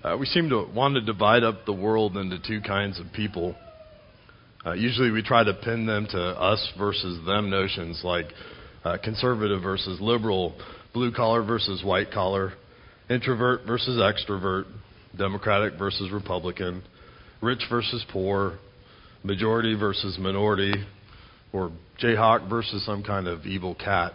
We seem to want to divide up the world into two kinds of people. Usually we try to pin them to us versus them notions like conservative versus liberal, blue collar versus white collar, introvert versus extrovert, Democratic versus Republican, rich versus poor, majority versus minority, or Jayhawk versus some kind of evil cat.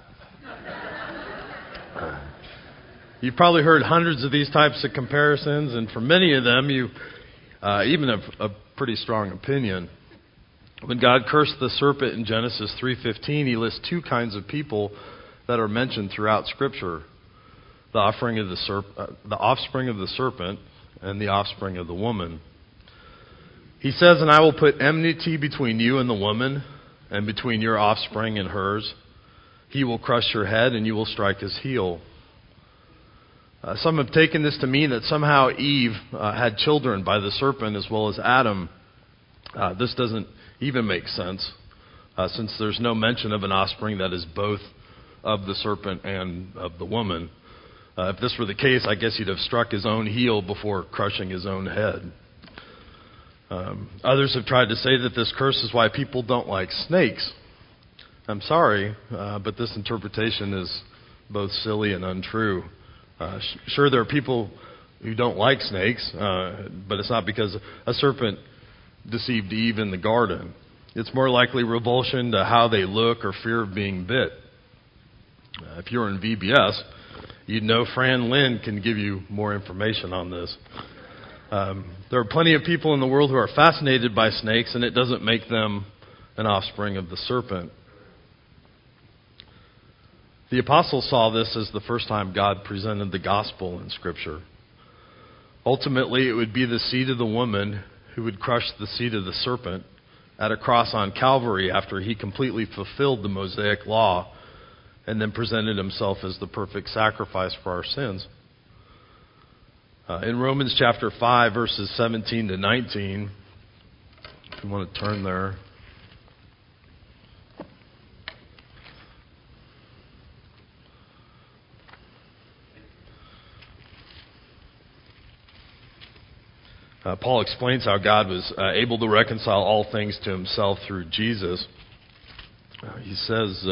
You've probably heard hundreds of these types of comparisons, and for many of them, you even have a pretty strong opinion. When God cursed the serpent in Genesis 3:15, He lists two kinds of people that are mentioned throughout Scripture: the offspring of the serpent and the offspring of the woman. He says, "And I will put enmity between you and the woman, and between your offspring and hers. He will crush your head, and you will strike his heel." Some have taken this to mean that somehow Eve had children by the serpent as well as Adam. This doesn't even make sense, since there's no mention of an offspring that is both of the serpent and of the woman. If this were the case, I guess he'd have struck his own heel before crushing his own head. Others have tried to say that this curse is why people don't like snakes. I'm sorry, but this interpretation is both silly and untrue. Sure, there are people who don't like snakes, but it's not because a serpent deceived Eve in the garden. It's more likely revulsion to how they look or fear of being bit. If you're in VBS, you'd know Fran Lynn can give you more information on this. There are plenty of people in the world who are fascinated by snakes, and it doesn't make them an offspring of the serpent. The apostles saw this as the first time God presented the gospel in Scripture. Ultimately, it would be the seed of the woman who would crush the seed of the serpent at a cross on Calvary after he completely fulfilled the Mosaic law and then presented himself as the perfect sacrifice for our sins. In Romans chapter 5, verses 17 to 19, if you want to turn there. Paul explains how God was able to reconcile all things to himself through Jesus. He says,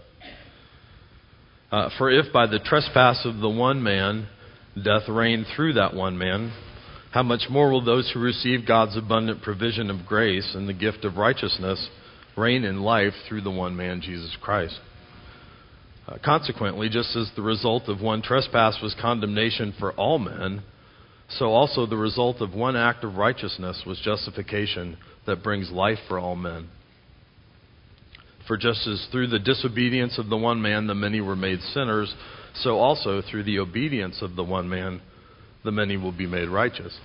"For if by the trespass of the one man death reigned through that one man, how much more will those who receive God's abundant provision of grace and the gift of righteousness reign in life through the one man, Jesus Christ? Consequently, just as the result of one trespass was condemnation for all men, so also the result of one act of righteousness was justification that brings life for all men. For just as through the disobedience of the one man the many were made sinners, so also through the obedience of the one man the many will be made righteous."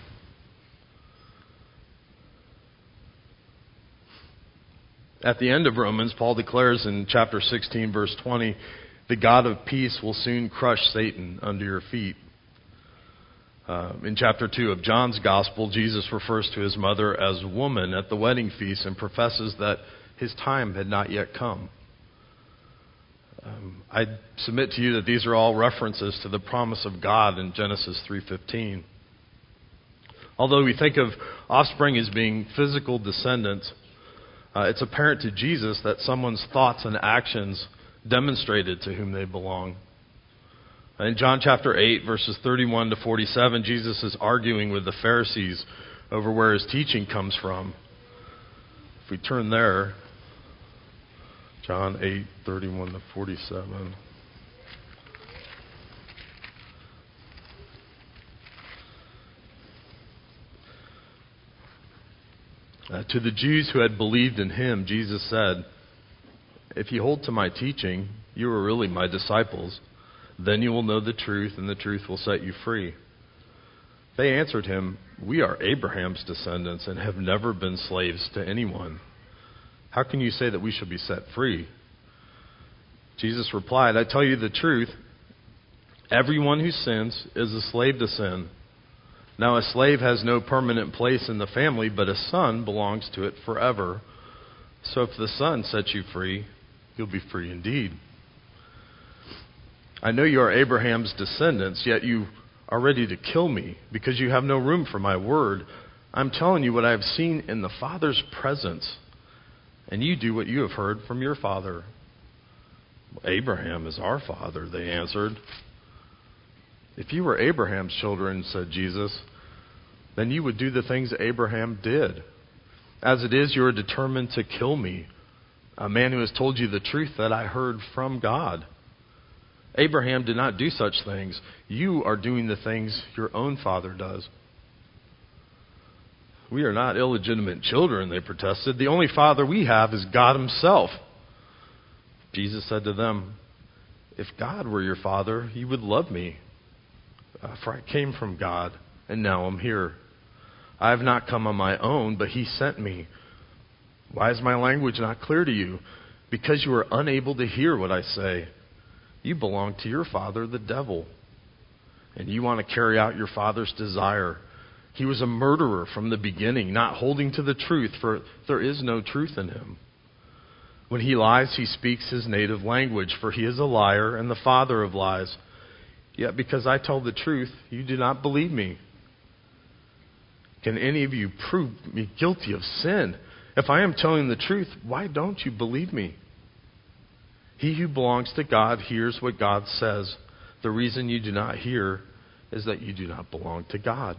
At the end of Romans, Paul declares in chapter 16, verse 20, "The God of peace will soon crush Satan under your feet." In chapter 2 of John's Gospel, Jesus refers to his mother as woman at the wedding feast and professes that his time had not yet come. I submit to you that these are all references to the promise of God in Genesis 3:15. Although we think of offspring as being physical descendants, it's apparent to Jesus that someone's thoughts and actions demonstrated to whom they belong. In John chapter 8, verses 31 to 47, Jesus is arguing with the Pharisees over where his teaching comes from. If we turn there, John 8, 31 to 47. To the Jews who had believed in him, Jesus said, "If you hold to my teaching, you are really my disciples. Then you will know the truth, and the truth will set you free." They answered him, "We are Abraham's descendants and have never been slaves to anyone. How can you say that we shall be set free?" Jesus replied, "I tell you the truth. Everyone who sins is a slave to sin. Now a slave has no permanent place in the family, but a son belongs to it forever. So if the Son sets you free, you'll be free indeed. I know you are Abraham's descendants, yet you are ready to kill me because you have no room for my word. I'm telling you what I have seen in the Father's presence, and you do what you have heard from your father." "Abraham is our father," they answered. "If you were Abraham's children," said Jesus, "then you would do the things that Abraham did. As it is, you are determined to kill me, a man who has told you the truth that I heard from God. Abraham did not do such things. You are doing the things your own father does." "We are not illegitimate children," they protested. "The only father we have is God himself." Jesus said to them, "If God were your father, you would love me, for I came from God, and now I'm here. I have not come on my own, but he sent me. Why is my language not clear to you? Because you are unable to hear what I say. You belong to your father, the devil, and you want to carry out your father's desire. He was a murderer from the beginning, not holding to the truth, for there is no truth in him. When he lies, he speaks his native language, for he is a liar and the father of lies. Yet because I tell the truth, you do not believe me. Can any of you prove me guilty of sin? If I am telling the truth, why don't you believe me? He who belongs to God hears what God says. The reason you do not hear is that you do not belong to God."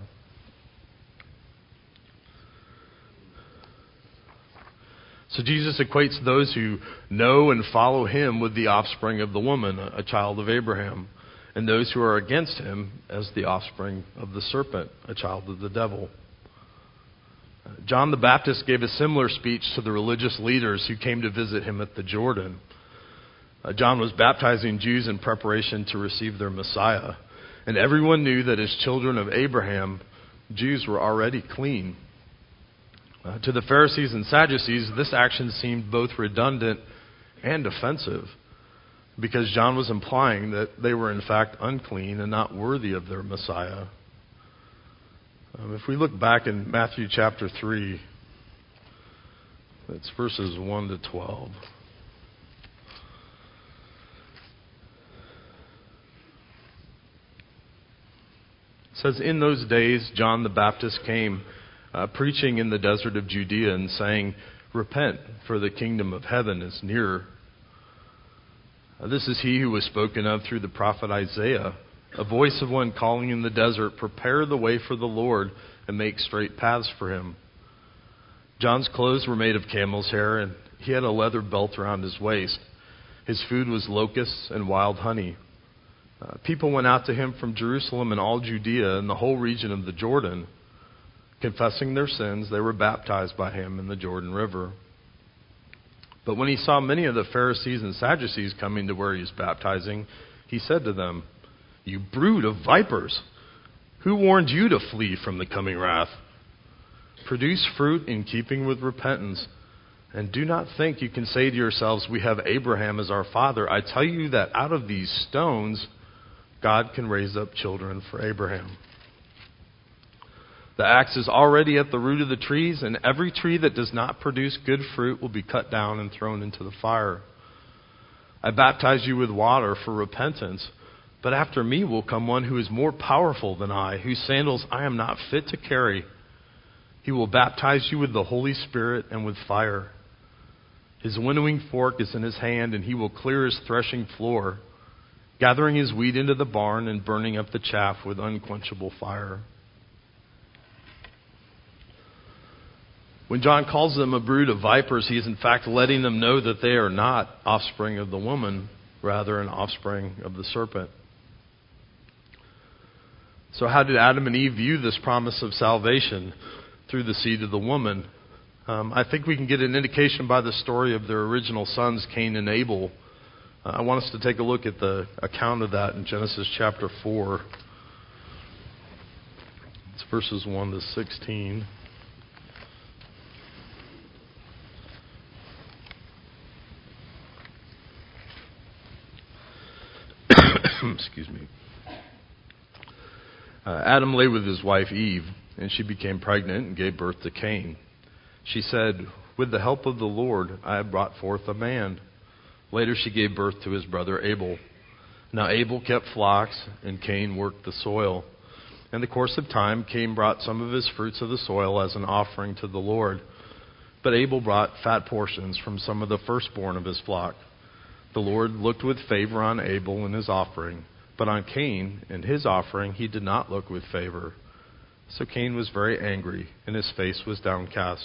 So Jesus equates those who know and follow him with the offspring of the woman, a child of Abraham, and those who are against him as the offspring of the serpent, a child of the devil. John the Baptist gave a similar speech to the religious leaders who came to visit him at the Jordan. John was baptizing Jews in preparation to receive their Messiah, and everyone knew that as children of Abraham, Jews were already clean. To the Pharisees and Sadducees, this action seemed both redundant and offensive, because John was implying that they were in fact unclean and not worthy of their Messiah. If we look back in Matthew chapter 3, that's verses 1 to 12. It says, "In those days John the Baptist came, preaching in the desert of Judea and saying, 'Repent, for the kingdom of heaven is nearer.' This is he who was spoken of through the prophet Isaiah, a voice of one calling in the desert, 'Prepare the way for the Lord and make straight paths for him.' John's clothes were made of camel's hair, and he had a leather belt around his waist. His food was locusts and wild honey. People went out to him from Jerusalem and all Judea and the whole region of the Jordan. Confessing their sins, they were baptized by him in the Jordan River. But when he saw many of the Pharisees and Sadducees coming to where he was baptizing, he said to them, 'You brood of vipers, who warned you to flee from the coming wrath? Produce fruit in keeping with repentance, and do not think you can say to yourselves, "We have Abraham as our father." I tell you that out of these stones, God can raise up children for Abraham. The axe is already at the root of the trees, and every tree that does not produce good fruit will be cut down and thrown into the fire. I baptize you with water for repentance, but after me will come one who is more powerful than I, whose sandals I am not fit to carry. He will baptize you with the Holy Spirit and with fire. His winnowing fork is in his hand, and he will clear his threshing floor, gathering his wheat into the barn and burning up the chaff with unquenchable fire." When John calls them a brood of vipers, he is in fact letting them know that they are not offspring of the woman, rather an offspring of the serpent. So how did Adam and Eve view this promise of salvation through the seed of the woman? I think we can get an indication by the story of their original sons, Cain and Abel. I want us to take a look at the account of that in Genesis chapter 4. It's verses 1 to 16. Excuse me. Adam lay with his wife Eve, and she became pregnant and gave birth to Cain. She said, "With the help of the Lord, I have brought forth a man." Later she gave birth to his brother Abel. Now Abel kept flocks, and Cain worked the soil. In the course of time, Cain brought some of his fruits of the soil as an offering to the Lord. But Abel brought fat portions from some of the firstborn of his flock. The Lord looked with favor on Abel and his offering, but on Cain and his offering he did not look with favor. So Cain was very angry, and his face was downcast.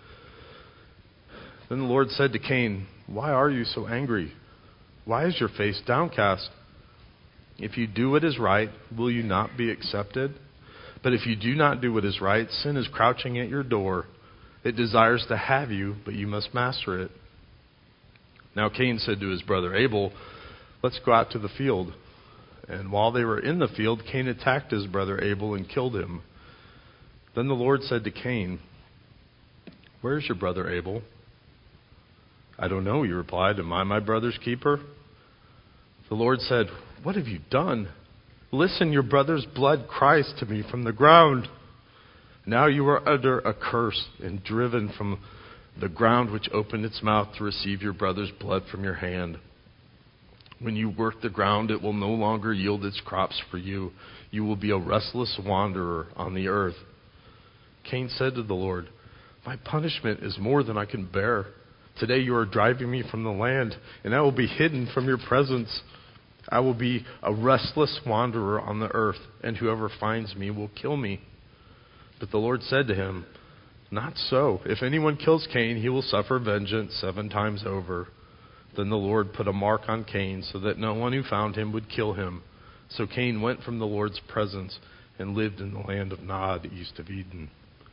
Then the Lord said to Cain, "Why are you so angry? Why is your face downcast? If you do what is right, will you not be accepted? But if you do not do what is right, sin is crouching at your door. It desires to have you, but you must master it." Now Cain said to his brother Abel, "Let's go out to the field." And while they were in the field, Cain attacked his brother Abel and killed him. Then the Lord said to Cain, "Where is your brother Abel?" "I don't know," he replied. "Am I my brother's keeper?" The Lord said, "What have you done? Listen, your brother's blood cries to me from the ground. Now you are under a curse and driven from the ground which opened its mouth to receive your brother's blood from your hand. When you work the ground, it will no longer yield its crops for you. You will be a restless wanderer on the earth." Cain said to the Lord, "My punishment is more than I can bear. Today you are driving me from the land, and I will be hidden from your presence. I will be a restless wanderer on the earth, and whoever finds me will kill me." But the Lord said to him, "Not so. If anyone kills Cain, he will suffer vengeance 7 times over." Then the Lord put a mark on Cain so that no one who found him would kill him. So Cain went from the Lord's presence and lived in the land of Nod, east of Eden.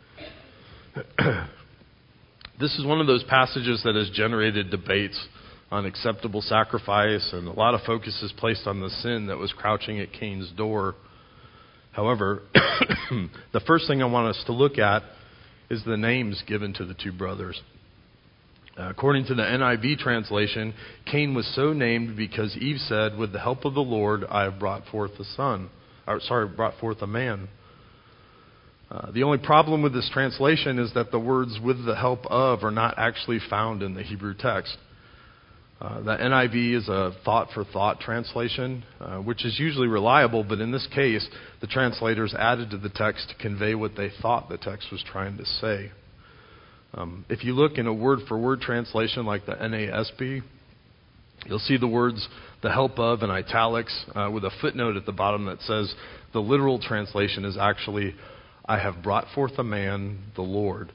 This is one of those passages that has generated debates on acceptable sacrifice, and a lot of focus is placed on the sin that was crouching at Cain's door. However, the first thing I want us to look at is the names given to the two brothers. According to the NIV translation, Cain was so named because Eve said, "With the help of the Lord, I have brought forth a man." The only problem with this translation is that the words "with the help of" are not actually found in the Hebrew text. The NIV is a thought-for-thought translation, which is usually reliable, but in this case, the translators added to the text to convey what they thought the text was trying to say. If you look in a word-for-word translation like the NASB, you'll see the words "the help of" in italics with a footnote at the bottom that says the literal translation is actually "I have brought forth a man, the Lord."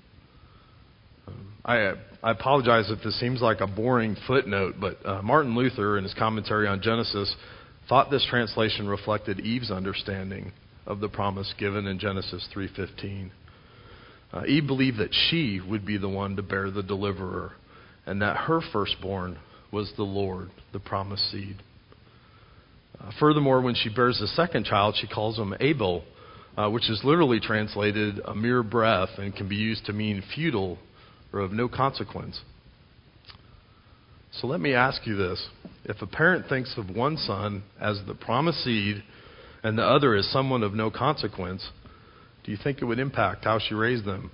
I apologize if this seems like a boring footnote, but Martin Luther, in his commentary on Genesis, thought this translation reflected Eve's understanding of the promise given in Genesis 3:15. Eve believed that she would be the one to bear the deliverer, and that her firstborn was the Lord, the promised seed. Furthermore, when she bears the second child, she calls him Abel, which is literally translated a mere breath and can be used to mean futile or of no consequence. So let me ask you this. If a parent thinks of one son as the promised seed and the other as someone of no consequence, do you think it would impact how she raised them?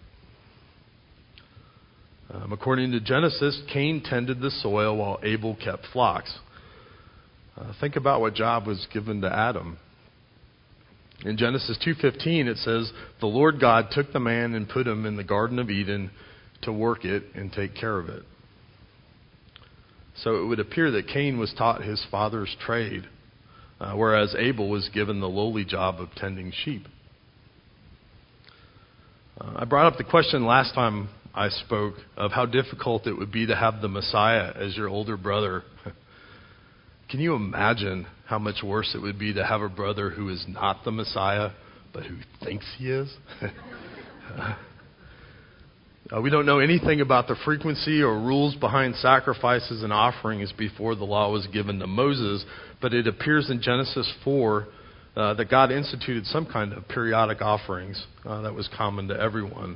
According to Genesis, Cain tended the soil while Abel kept flocks. Think about what job was given to Adam. In Genesis 2:15, it says, "The Lord God took the man and put him in the Garden of Eden to work it and take care of it." So it would appear that Cain was taught his father's trade, whereas Abel was given the lowly job of tending sheep. I brought up the question last time I spoke of how difficult it would be to have the Messiah as your older brother. Can you imagine how much worse it would be to have a brother who is not the Messiah, but who thinks he is? We don't know anything about the frequency or rules behind sacrifices and offerings before the law was given to Moses, but it appears in Genesis 4 that God instituted some kind of periodic offerings that was common to everyone.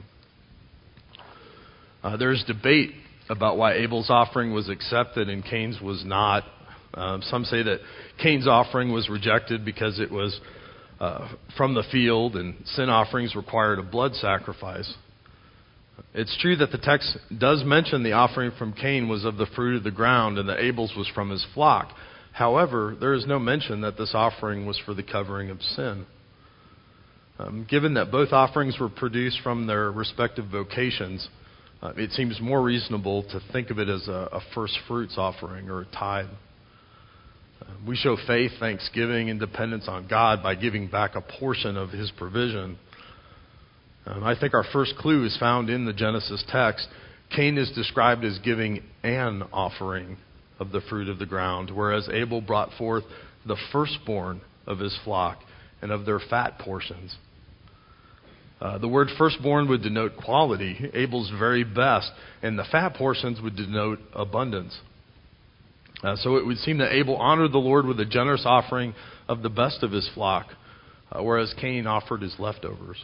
There's debate about why Abel's offering was accepted and Cain's was not. Some say that Cain's offering was rejected because it was from the field and sin offerings required a blood sacrifice. It's true that the text does mention the offering from Cain was of the fruit of the ground and that Abel's was from his flock. However, there is no mention that this offering was for the covering of sin. Given that both offerings were produced from their respective vocations, it seems more reasonable to think of it as a first fruits offering or a tithe. We show faith, thanksgiving, and dependence on God by giving back a portion of His provision. I think our first clue is found in the Genesis text. Cain is described as giving an offering of the fruit of the ground, whereas Abel brought forth the firstborn of his flock and of their fat portions. The word firstborn would denote quality, Abel's very best, and the fat portions would denote abundance. So it would seem that Abel honored the Lord with a generous offering of the best of his flock, whereas Cain offered his leftovers.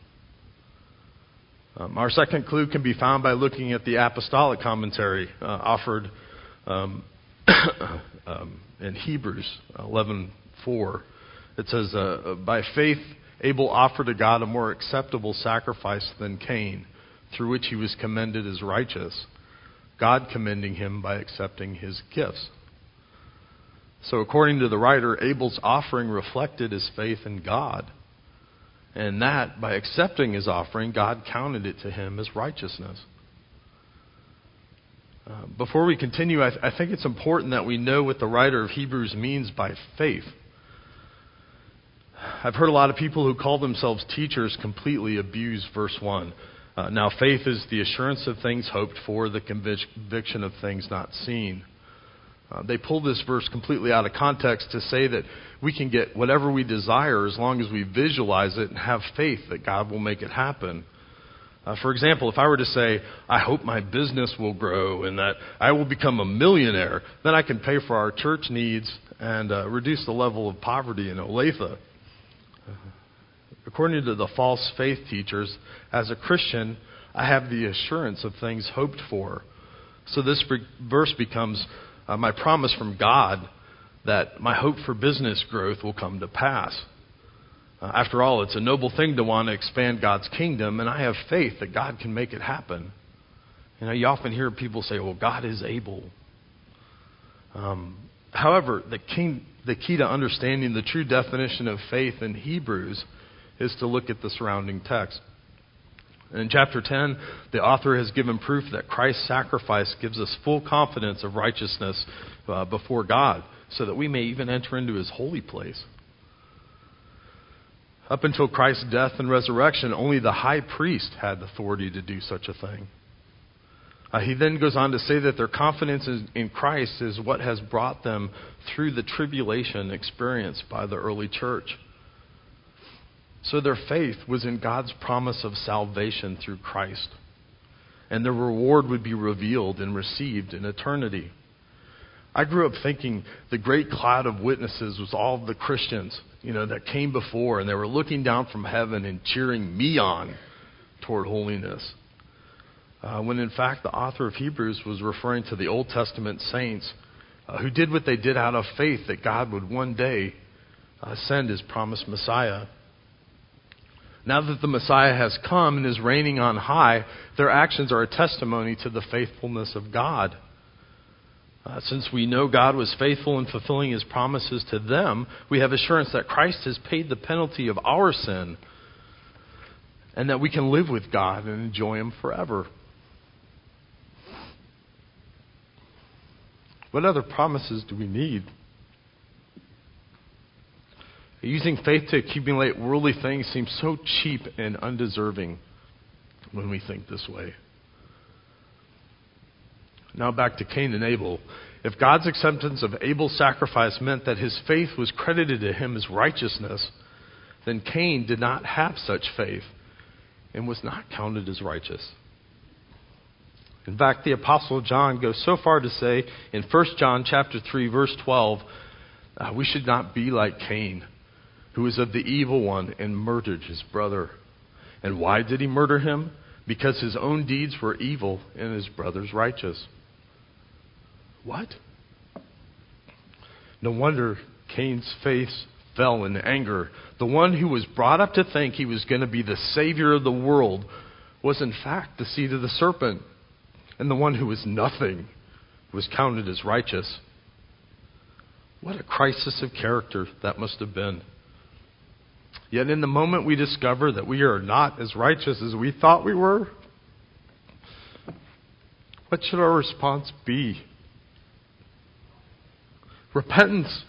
Our second clue can be found by looking at the apostolic commentary offered in Hebrews 11:4. It says, by faith Abel offered to God a more acceptable sacrifice than Cain, through which he was commended as righteous, God commending him by accepting his gifts. So according to the writer, Abel's offering reflected his faith in God. And that, by accepting his offering, God counted it to him as righteousness. Before we continue, I think it's important that we know what the writer of Hebrews means by faith. I've heard a lot of people who call themselves teachers completely abuse verse 1. Now, faith is the assurance of things hoped for, the conviction of things not seen. They pull this verse completely out of context to say that we can get whatever we desire as long as we visualize it and have faith that God will make it happen. For example, if I were to say, I hope my business will grow and that I will become a millionaire, then I can pay for our church needs and reduce the level of poverty in Olathe. According to the false faith teachers, as a Christian, I have the assurance of things hoped for. So this verse becomes my promise from God that my hope for business growth will come to pass. After all, it's a noble thing to want to expand God's kingdom, and I have faith that God can make it happen. You often hear people say, well, God is able. However, the key to understanding the true definition of faith in Hebrews is to look at the surrounding text. In chapter 10, the author has given proof that Christ's sacrifice gives us full confidence of righteousness before God, so that we may even enter into His holy place. Up until Christ's death and resurrection, only the high priest had authority to do such a thing. He then goes on to say that their confidence in Christ is what has brought them through the tribulation experienced by the early church. So their faith was in God's promise of salvation through Christ. And their reward would be revealed and received in eternity. I grew up thinking the great cloud of witnesses was all of the Christians, that came before, and they were looking down from heaven and cheering me on toward holiness. When in fact the author of Hebrews was referring to the Old Testament saints who did what they did out of faith that God would one day send His promised Messiah. Now that the Messiah has come and is reigning on high, their actions are a testimony to the faithfulness of God. Since we know God was faithful in fulfilling His promises to them, we have assurance that Christ has paid the penalty of our sin and that we can live with God and enjoy Him forever. What other promises do we need? Using faith to accumulate worldly things seems so cheap and undeserving when we think this way. Now back to Cain and Abel. If God's acceptance of Abel's sacrifice meant that his faith was credited to him as righteousness, then Cain did not have such faith and was not counted as righteous. In fact, the Apostle John goes so far to say in 1 John chapter 3, verse 12, we should not be like Cain, who was of the evil one and murdered his brother. And why did he murder him? Because his own deeds were evil and his brother's righteous. What? No wonder Cain's face fell in anger. The one who was brought up to think he was going to be the Savior of the world was in fact the seed of the serpent. And the one who was nothing was counted as righteous. What a crisis of character that must have been. Yet in the moment we discover that we are not as righteous as we thought we were, what should our response be? Repentance.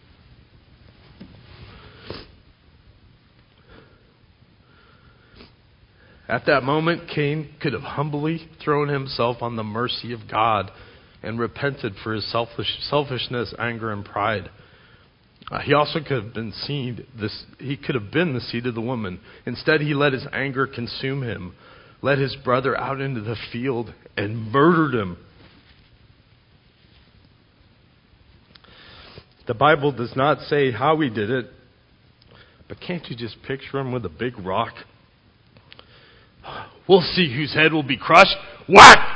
At that moment, Cain could have humbly thrown himself on the mercy of God and repented for his selfishness, anger, and pride. He also could have been the seed of the woman. Instead, he let his anger consume him, led his brother out into the field, and murdered him. The Bible does not say how he did it, but can't you just picture him with a big rock? We'll see whose head will be crushed. Whack!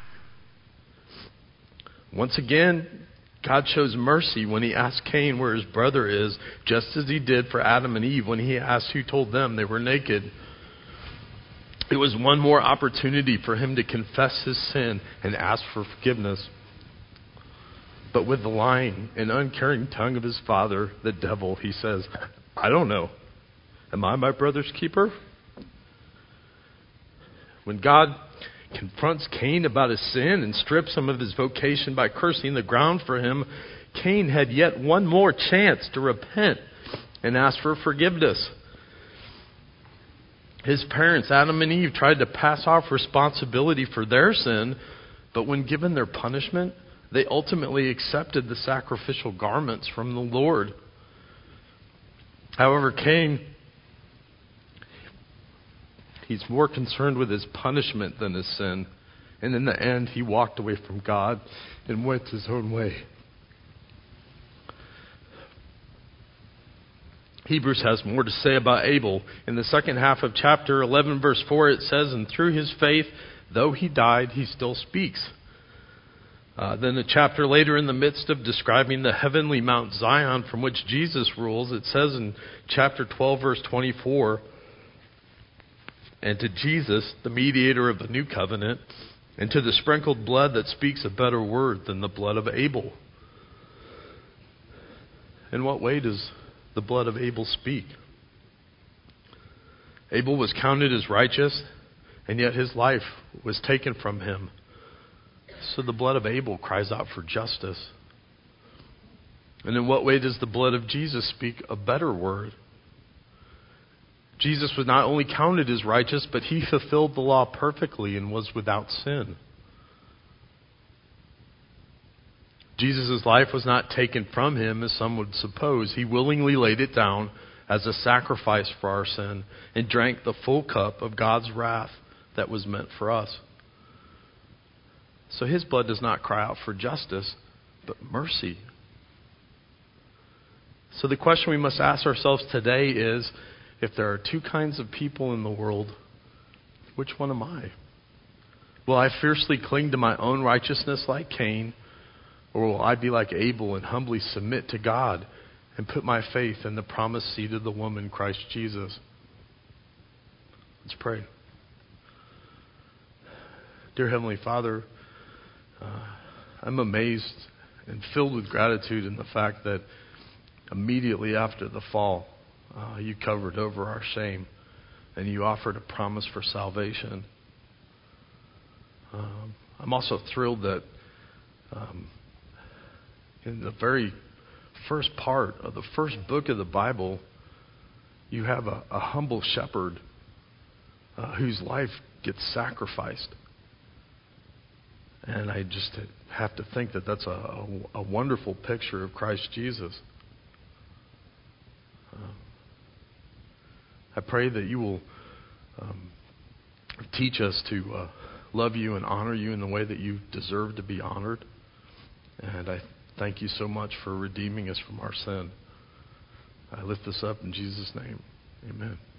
Once again, God shows mercy when he asked Cain where his brother is, just as he did for Adam and Eve when he asked who told them they were naked. It was one more opportunity for him to confess his sin and ask for forgiveness. But with the lying and uncaring tongue of his father, the devil, he says, I don't know. Am I my brother's keeper? When God confronts Cain about his sin and strips him of his vocation by cursing the ground for him, Cain had yet one more chance to repent and ask for forgiveness. His parents, Adam and Eve, tried to pass off responsibility for their sin, but when given their punishment, they ultimately accepted the sacrificial garments from the Lord. However, Cain, he's more concerned with his punishment than his sin. And in the end, he walked away from God and went his own way. Hebrews has more to say about Abel. In the second half of chapter 11, verse 4, it says, and through his faith, though he died, he still speaks. Then a chapter later, in the midst of describing the heavenly Mount Zion from which Jesus rules, it says in chapter 12, verse 24, and to Jesus, the mediator of the new covenant, and to the sprinkled blood that speaks a better word than the blood of Abel. In what way does the blood of Abel speak? Abel was counted as righteous, and yet his life was taken from him. So the blood of Abel cries out for justice. And in what way does the blood of Jesus speak a better word? Jesus was not only counted as righteous, but he fulfilled the law perfectly and was without sin. Jesus' life was not taken from him, as some would suppose. He willingly laid it down as a sacrifice for our sin and drank the full cup of God's wrath that was meant for us. So his blood does not cry out for justice, but mercy. So the question we must ask ourselves today is, if there are two kinds of people in the world, which one am I? Will I fiercely cling to my own righteousness like Cain, or will I be like Abel and humbly submit to God and put my faith in the promised seed of the woman, Christ Jesus? Let's pray. Dear Heavenly Father, I'm amazed and filled with gratitude in the fact that immediately after the fall, you covered over our shame and you offered a promise for salvation. I'm also thrilled that in the very first part of the first book of the Bible, you have a humble shepherd whose life gets sacrificed. And I just have to think that that's a wonderful picture of Christ Jesus. I pray that you will teach us to love you and honor you in the way that you deserve to be honored. And I thank you so much for redeeming us from our sin. I lift this up in Jesus' name. Amen.